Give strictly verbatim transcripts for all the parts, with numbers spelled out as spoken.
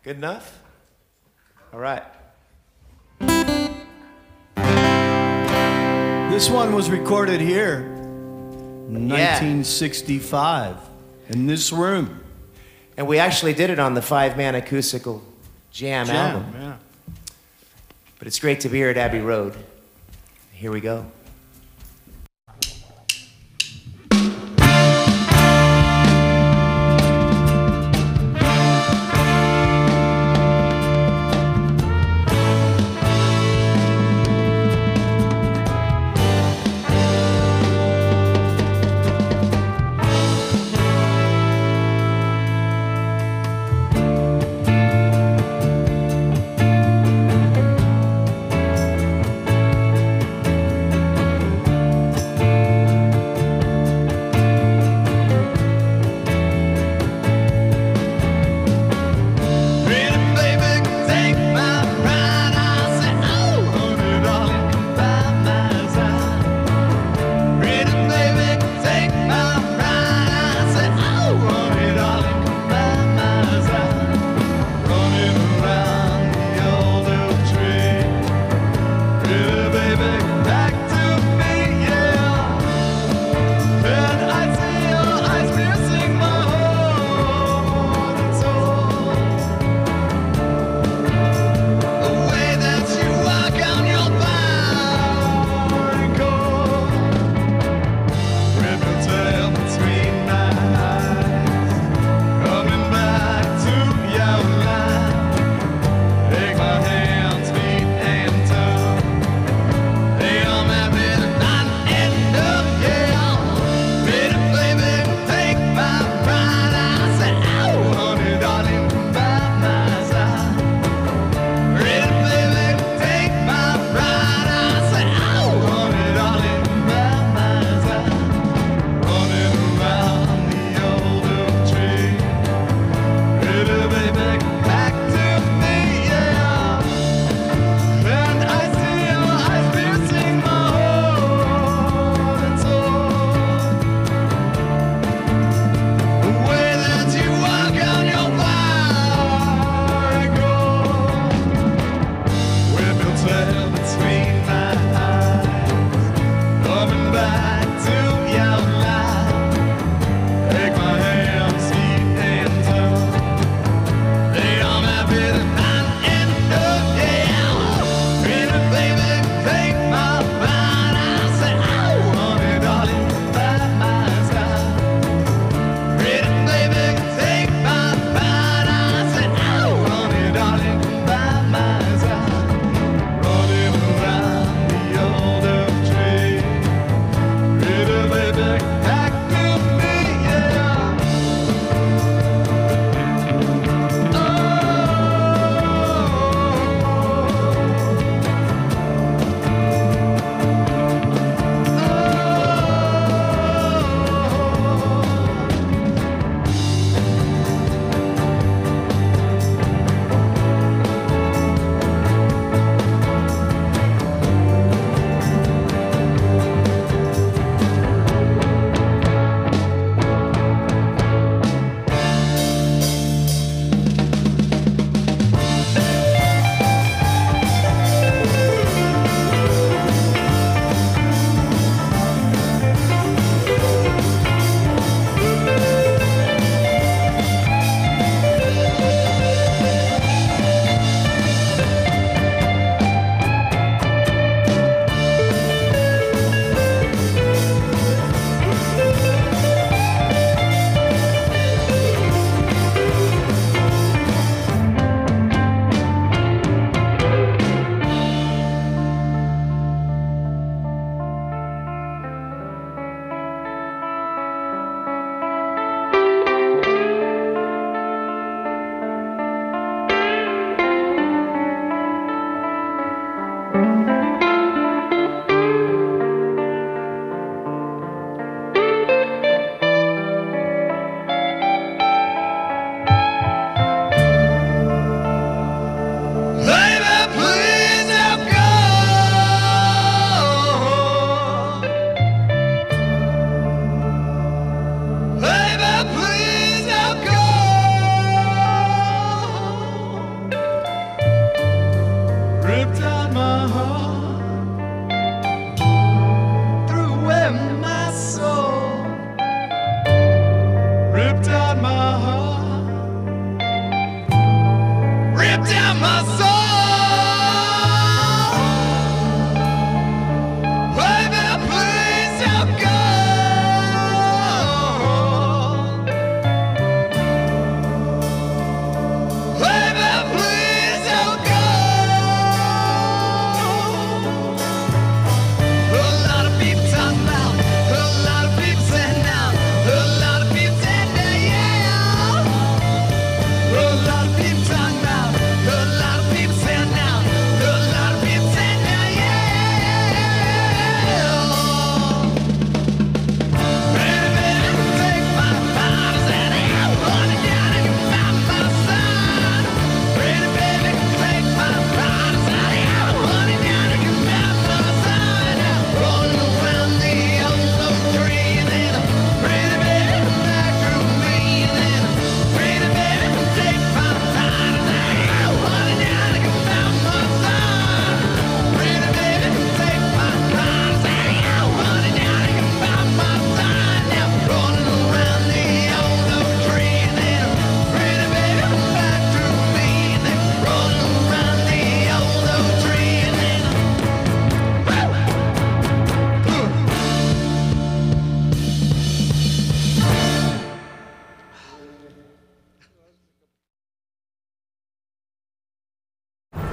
Good enough? All right. This one was recorded here in nineteen sixty-five in this room. And we actually did it on the five-man acoustical jam, Jam, album. yeah. But it's great to be here at Abbey Road. Here we go.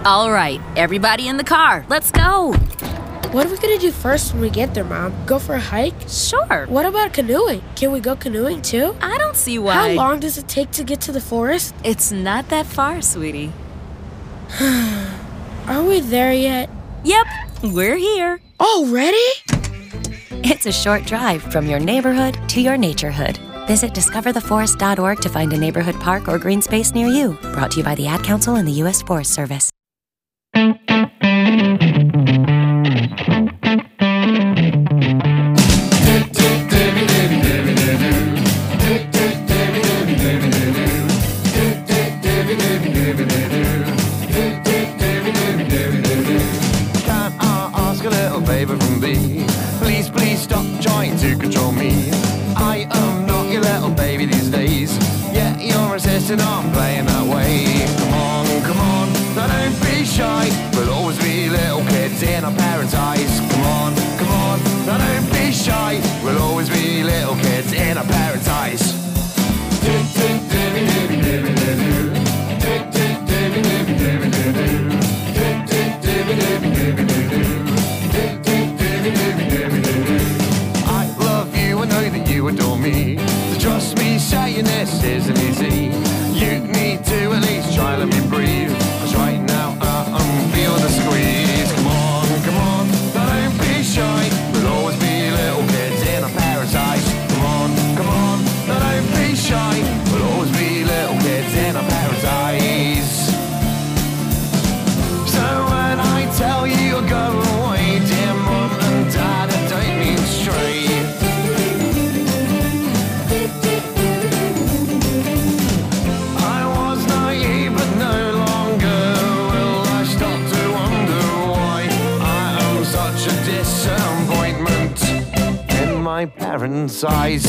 All right, everybody in the car, let's go. What are we gonna do first when we get there, Mom? Go for a hike? Sure. What about canoeing? Can we go canoeing too? I don't see why. How long does it take to get to the forest? It's not that far, sweetie. Are we there yet? Yep, we're here. Already? It's a short drive from your neighborhood to your naturehood. Visit discover the forest dot org to find a neighborhood park or green space near you. Brought to you by the Ad Council and the U S Forest Service. Please, please stop trying to control me. I am not your little baby these days. Yeah, you're insisting on playing that way. Come on, come on, now don't be shy. We'll always be little kids in our parents' eyes. Come on, come on, now don't be shy. We'll always be little kids in our parents' eyes. You adore me, so trust me, saying this isn't easy. You need to at least try, let me breathe. Cause right now uh, I'm feeling the squeeze. Come on, come on, don't be shy. We'll always be little kids in our parents' eyes. Come on, come on, don't be shy. We'll always be little kids in our parents' eyes. So when I tell you go away, dear mom and dad, I don't mean straight. Disappointment in my parents' eyes.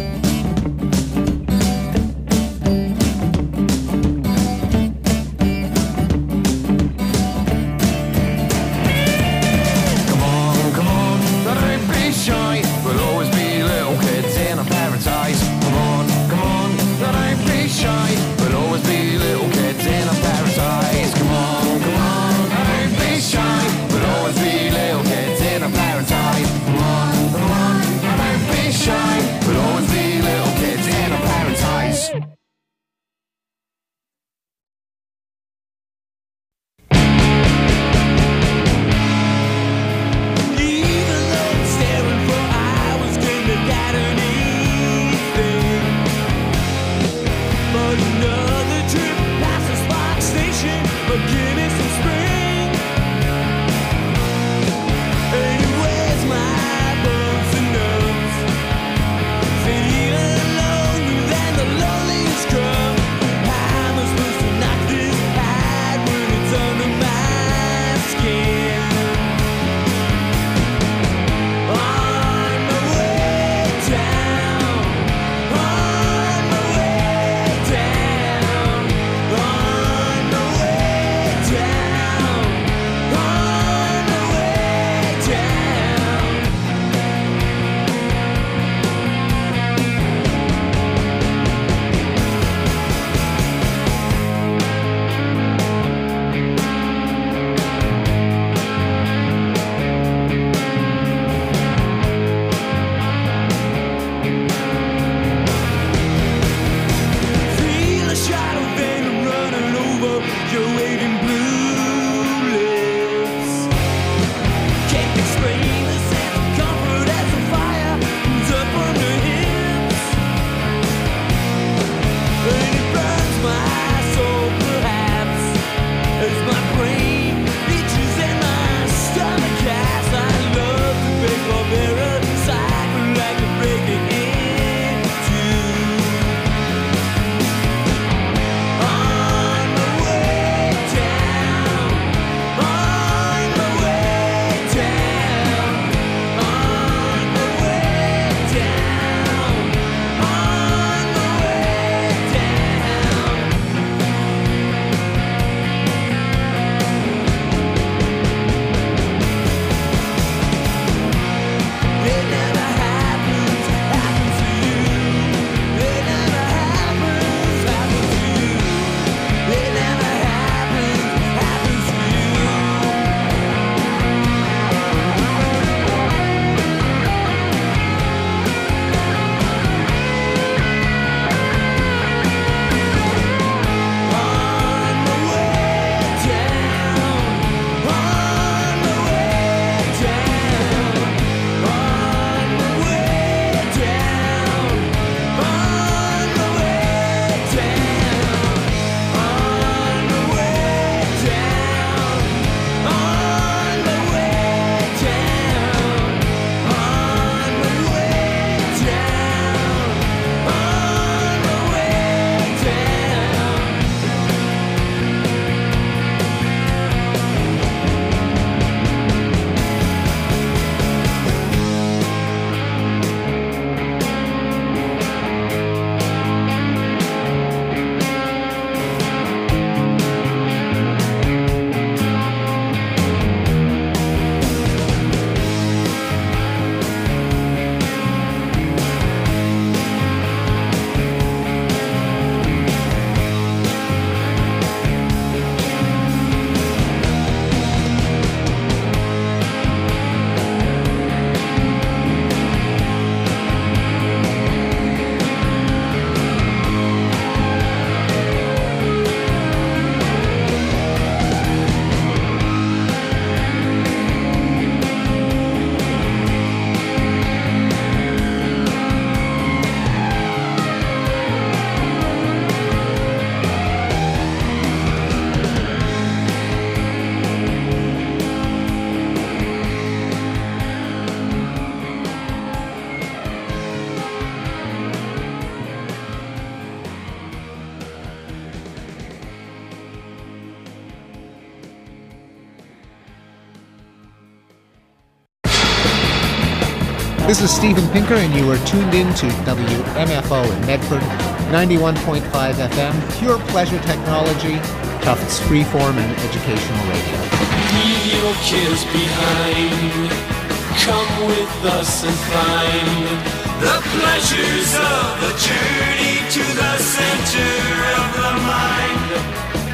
Come on, come on, don't be shy. We'll always be little kids in our parents' eyes. Come on, come on, don't be shy. We'll always be little kids in our parents' eyes. Come on, come on, don't be shy. We'll always be little kids in our parents' eyes. Come on, come on, don't be shy. We'll always be This is Steven Pinker, and you are tuned in to W M F O in Medford, ninety-one point five F M, pure pleasure technology, Tufts freeform and educational radio. Leave your cares behind. Come with us and find the pleasures of the journey to the center of the mind.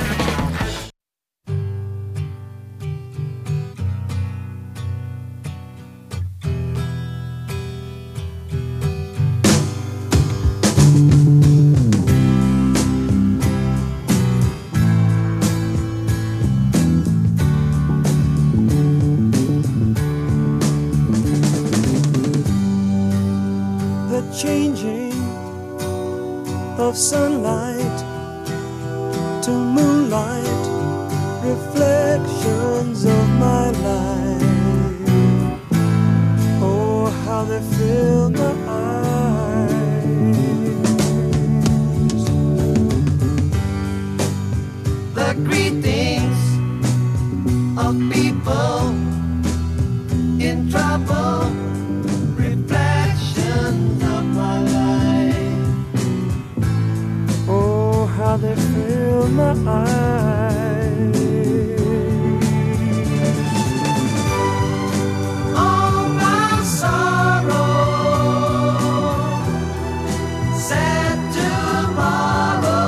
Changing of sunlight to moonlight, reflections of my life. Oh, how they fill my eyes. The greetings of people in trouble, reflections of my life. Oh, how they fill my eyes. All my sorrow, sad tomorrow,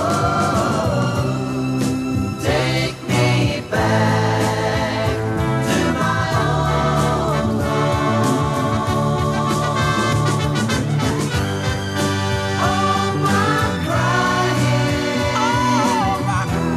take me back to my own home. All my crying, all my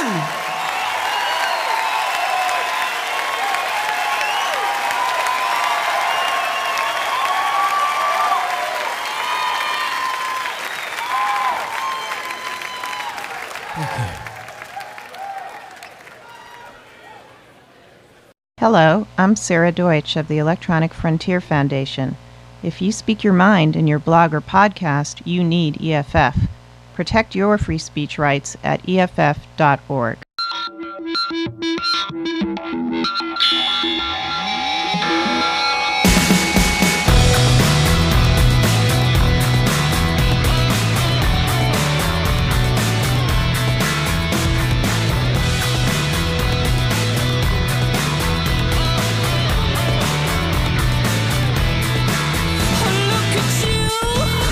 Hello, I'm Sarah Deutsch of the Electronic Frontier Foundation. If you speak your mind in your blog or podcast, you need E F F. Protect your free speech rights at E F F dot org.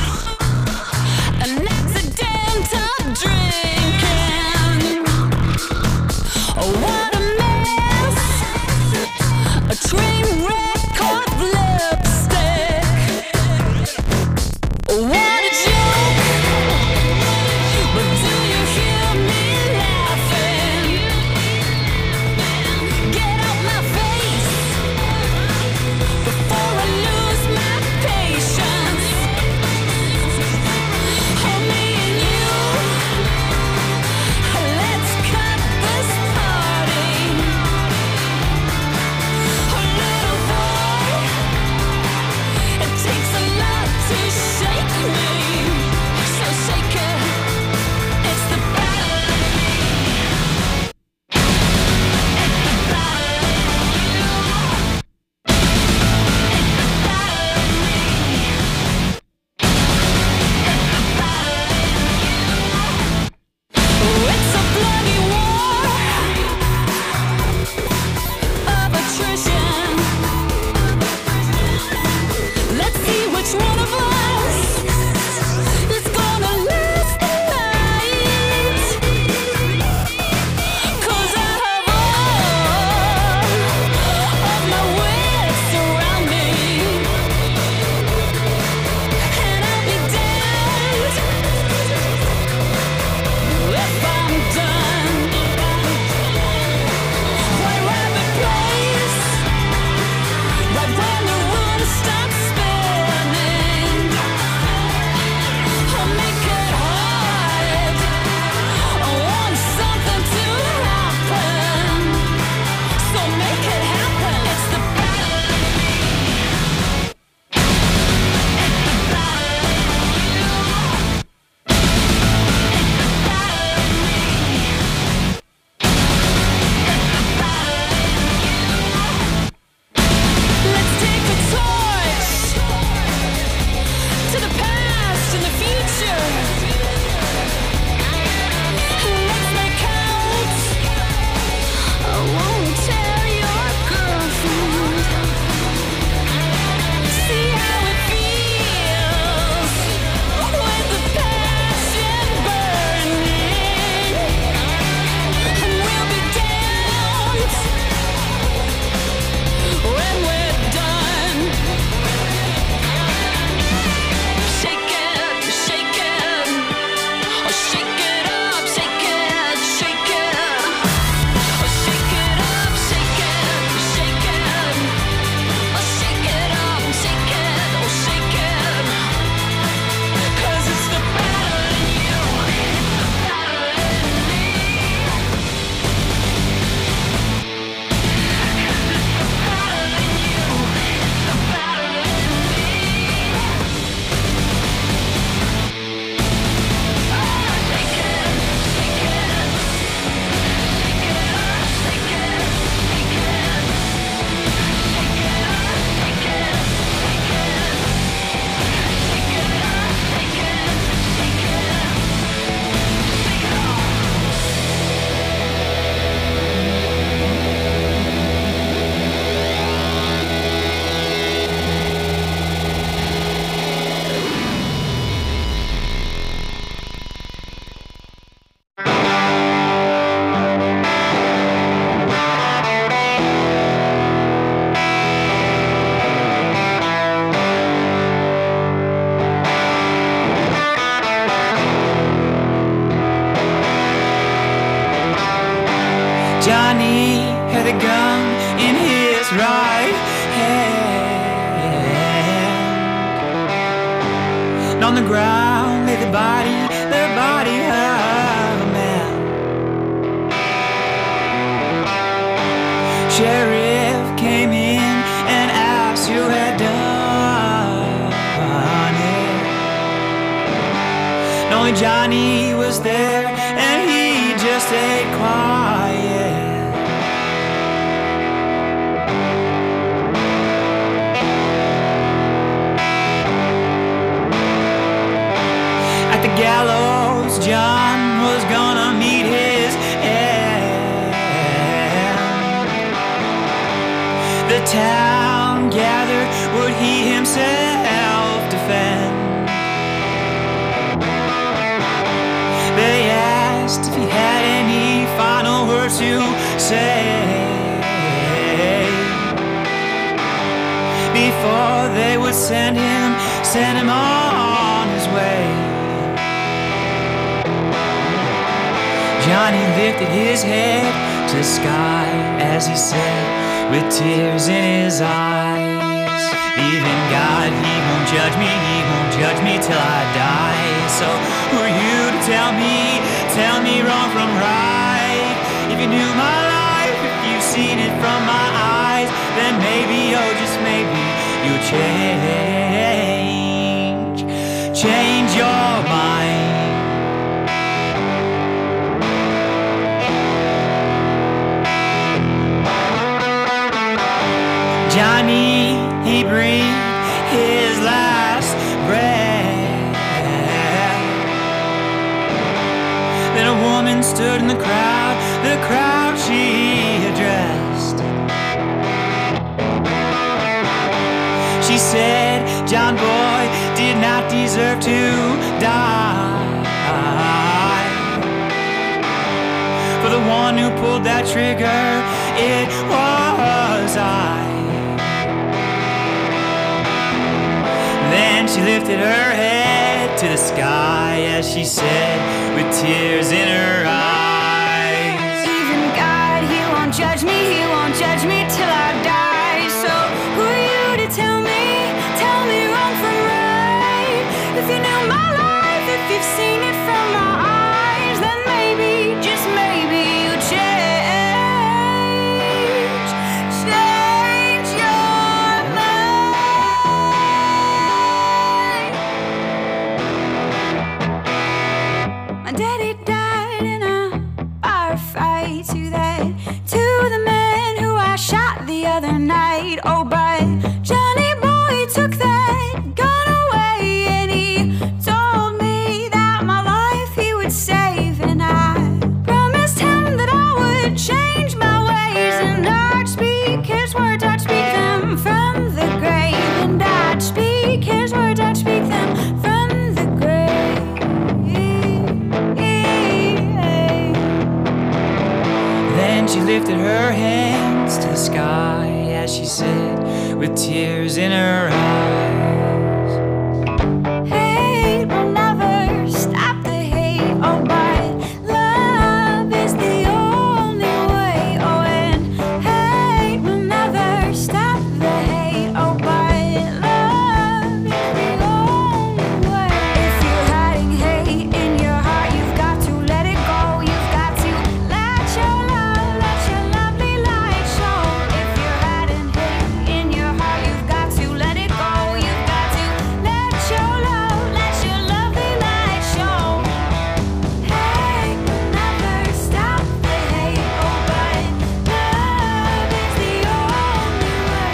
An accidental drinking. on the ground lay the body, the body of a man. Sheriff came in and asked who had done it. And only Johnny was there, and he just stayed quiet. At the gallows, John was gonna meet his end. The town gathered, would he himself defend? They asked if he had any final words to say before they would send him, send him on his way. Johnny lifted his head to the sky as he said, with tears in his eyes, even God, he won't judge me, he won't judge me till I die. So who are you to tell me, tell me wrong from right? If you knew my life, if you've seen it from my eyes, then maybe, oh just maybe, you'll change, change your mind. Johnny, he breathed his last breath. Then a woman stood in the crowd, the crowd she addressed. She said, John boy did not deserve to die. For the one who pulled that trigger, it was I. Then she lifted her head to the sky as she said, with tears in her eyes, even God, he won't judge me, he won't judge me till I die. So who are you to tell me, tell me wrong from right? If you knew my life, if you've seen it from my eyes, then maybe, just maybe, you change, change your mind. My daddy died in a firefight. To that, to the man who I shot the other night. Oh, but Johnny boy took that gun away, and he told me that my life he would save. And I promised him that I would change my ways, and I'd speak his words, I'd speak them from the grave. And I'd speak his words, I'd speak them from the grave. Then she lifted her hands to the sky as she said, with tears in her eyes, Hate will never stop the hate, oh, but love is the only way. Oh, and hate will never stop the hate, oh, but love is the only way. If you're hiding hate in your heart, you've got to let it go. You've got to let your love, let your lovely light show. If you're hiding hate in your heart, you've got to let it go. You've got to let your love, let your lovely light show. Hate will never stop the hate, oh, but love is the only way.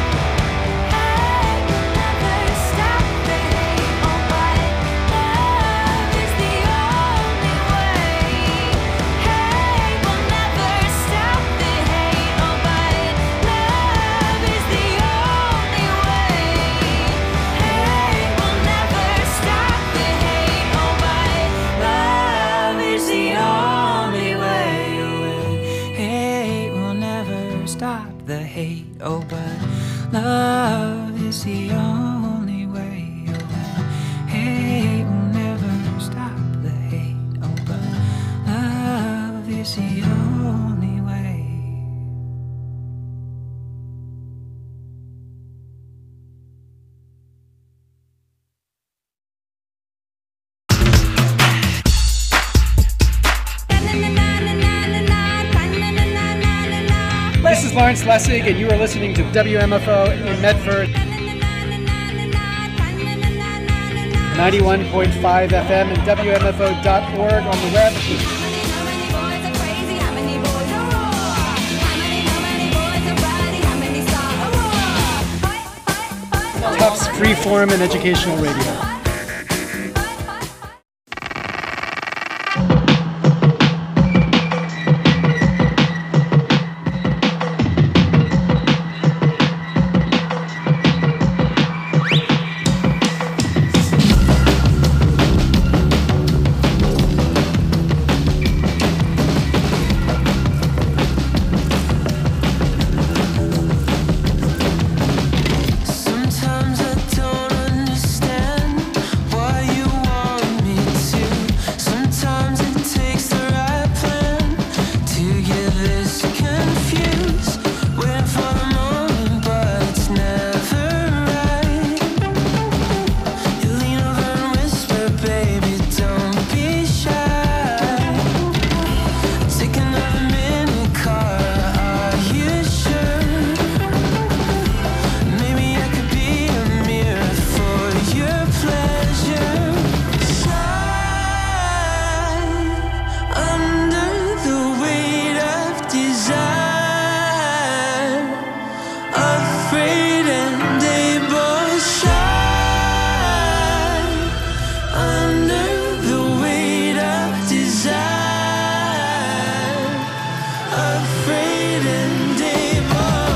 Hate will never stop the hate, oh, but love is the only way. Hate will never stop the hate, oh, but love is the only way. Hate will never stop the hate, oh, but love is the only way. hate will never stop the hate, oh, but love is the only way. Oh, hate will never stop the hate, oh, but love is the only way. Lawrence Lessig, and you are listening to W M F O in Medford. ninety-one point five F M and W M F O dot org on the web. Tufts Freeform and Educational Radio. Sometimes I don't understand why you want me to. Sometimes it takes the right plan to get this confused. Waiting for the moment, but it's never right. You lean over and whisper, baby, don't be shy. Take another minute, Cara, are you sure? Maybe I could be a mirror for your pleasure. Shine under the weight of desire. Afraid and able, shine under the weight of desire. Afraid and able.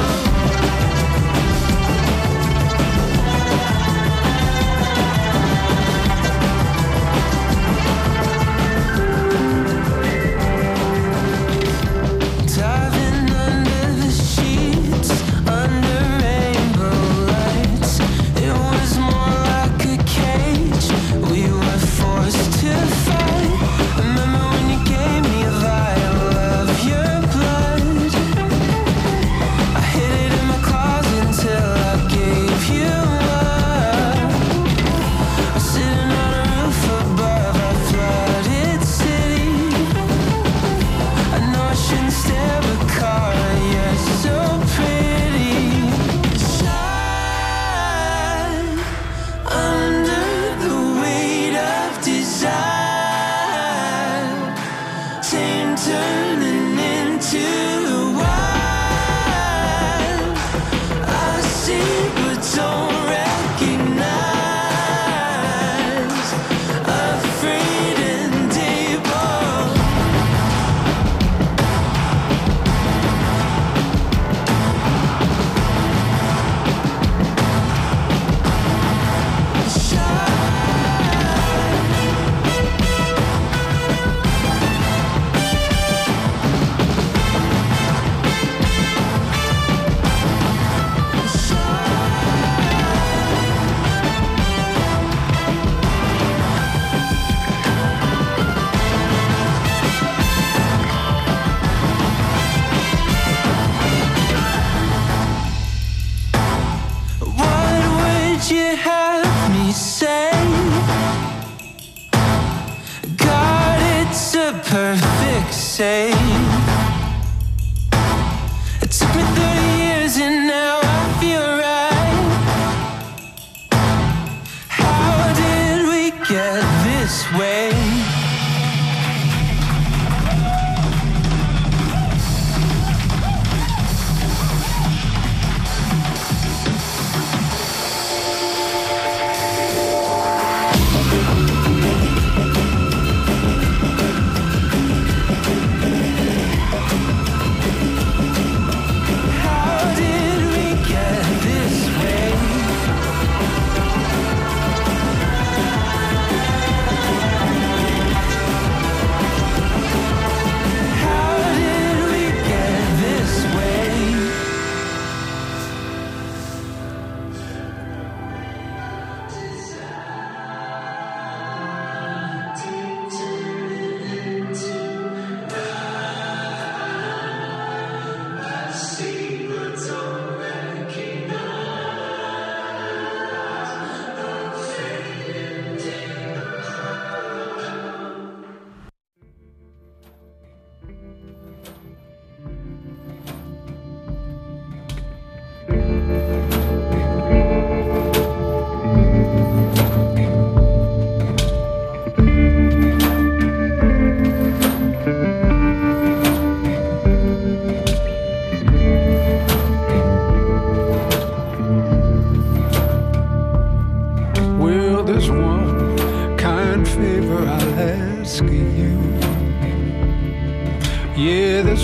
Diving under the sheets, under rainbow lights. It was more like a cage. We were forced to fight. Remember when you gave me a vial of your blood? I hid it in my closet until I gave you up. I'm sitting on a roof above a flooded city. I know I shouldn't stare, but Cara, you're so pretty. Shine under the weight of desire. Tame turning into wild. I see but don't recognize. Afraid and able. What would you have me say? God, it's a perfect save. It took me thirty years and now I feel right. How did we get this way?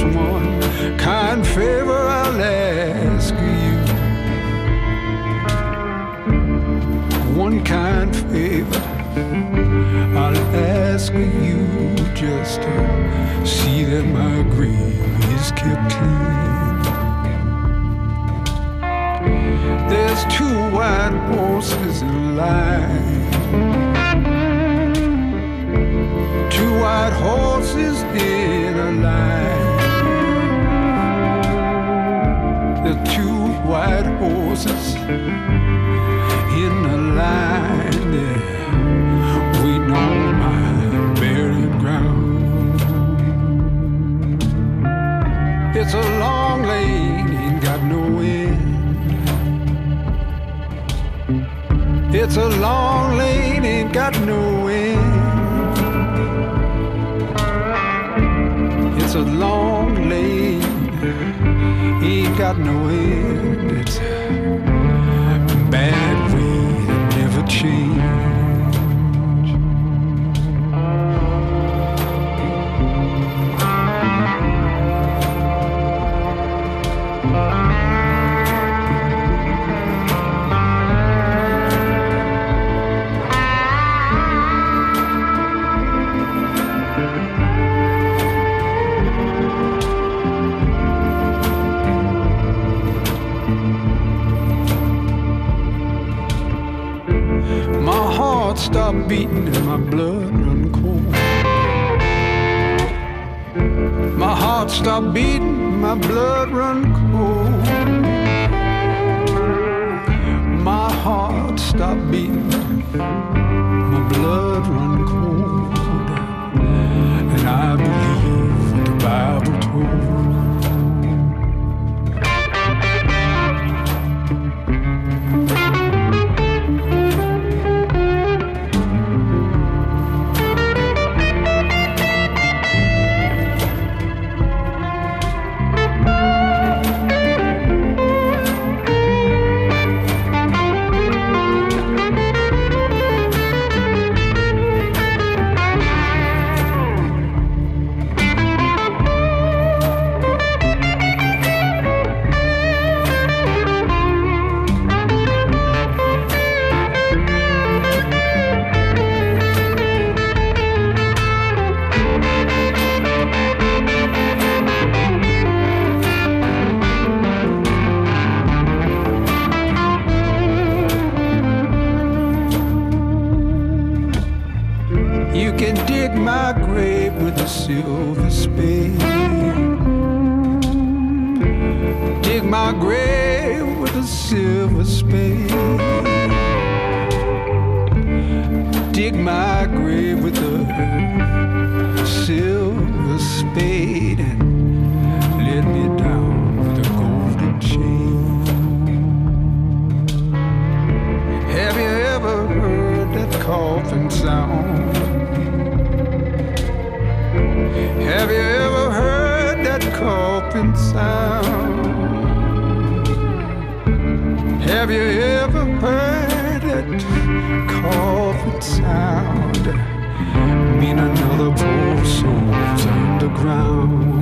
just one kind favor I'll ask you. One kind favor I'll ask you, just to see that my grave is kept clean. There's two white horses in line, two white horses in a line. The two white horses in a line, they're waiting on my burial ground. It's a long lane, ain't got no end. It's a long lane, ain't got no end. It's a long lane, ain't got no end. It's a bad way to never change. Stop beating and my blood run cold. My heart stopped beating, my blood run cold. My heart stopped beating, my blood run cold. And I believe what the Bible told. Silver spade, dig my grave with a silver spade, dig my grave with a silver spade, and let me down with a golden chain. Have you ever heard that coffin sound? Have you ever heard that coffin sound? Have you ever heard that coffin sound? Mean another poor soul's underground.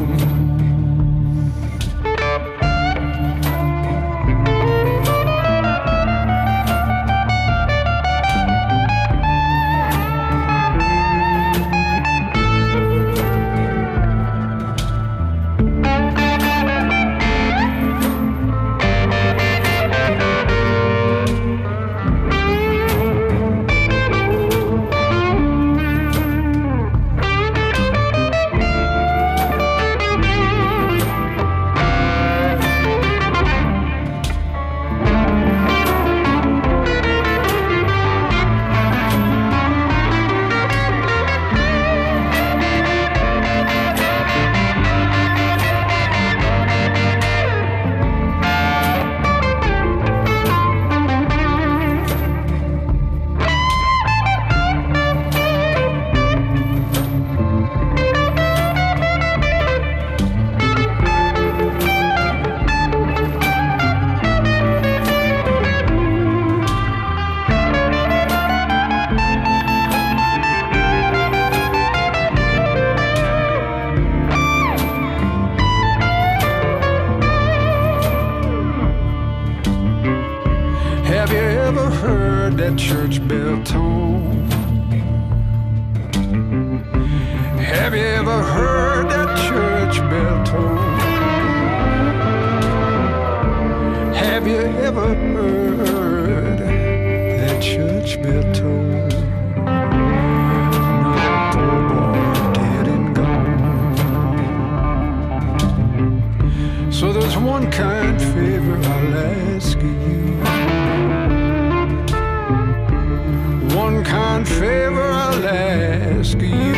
ever heard that church bell tone? Have you ever heard that church bell tone? Have you ever heard that church bell tone? No, poor boy, dead and gone. So there's one kind favor I'll ask you. One kind favor I'll ask you.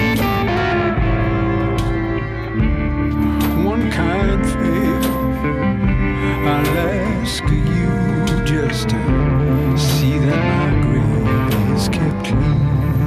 One kind favor I'll ask you, just to see that my grave is kept clean.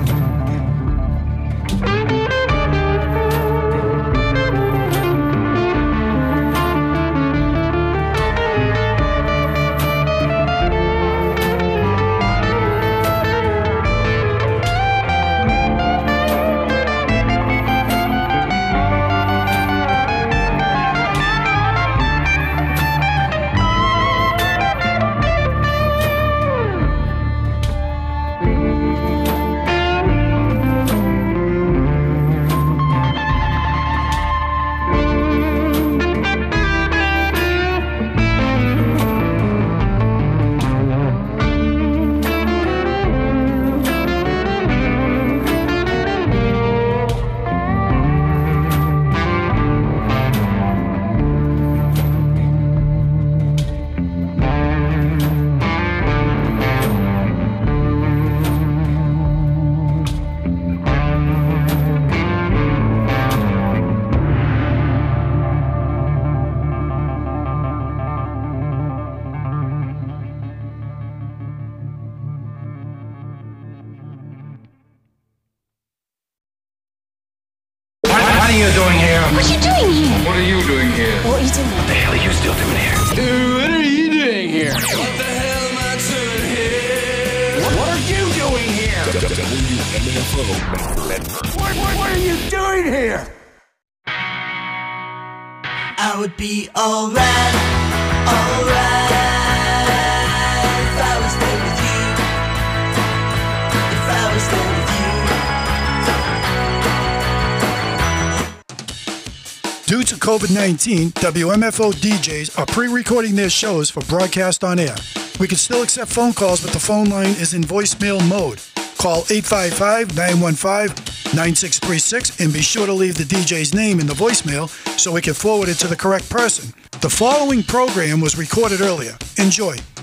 What are you doing here? What are you doing here? What are you doing here? What are you doing? What the hell are you still doing here? Dude, what are you doing here? What the hell am I doing here? What are you doing here? W M F O Medford. What, what, what are you doing here? I would be alright, alright if I was there with you. If I was there with you. Due to COVID nineteen, W M F O D Js are pre-recording their shows for broadcast on air. We can still accept phone calls, but the phone line is in voicemail mode. Call eight five five, nine one five, nine six three six and be sure to leave the D J's name in the voicemail so we can forward it to the correct person. The following program was recorded earlier. Enjoy.